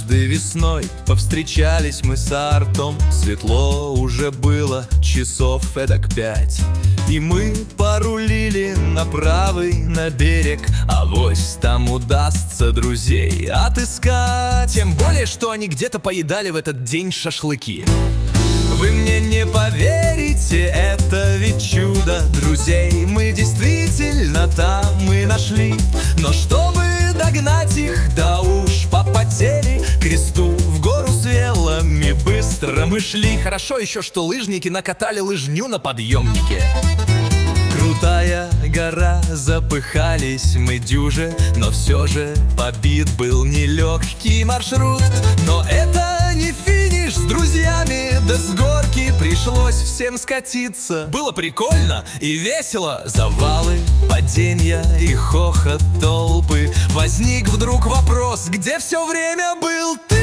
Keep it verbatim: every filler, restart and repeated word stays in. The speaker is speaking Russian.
Однажды весной повстречались мы с Артом. Светло уже было, часов эдак пять, и мы порулили на правый, на берег. Авось там удастся друзей отыскать. Тем более, что они где-то поедали в этот день шашлыки. Вы мне не поверите, это ведь чудо друзей. Мы действительно там мы нашли. Но чтобы догнать их, да уж попотели. К кресту в гору с велами быстро мы шли. Хорошо еще, что лыжники накатали лыжню на подъемнике. Крутая гора, запыхались мы дюже, но все же побит был нелегкий маршрут. Но это не финиш с друзьями, да с горки пришлось всем скатиться. Было прикольно и весело, завалы, падения и хохот толпы. Возник вдруг вопрос, где все время был ты?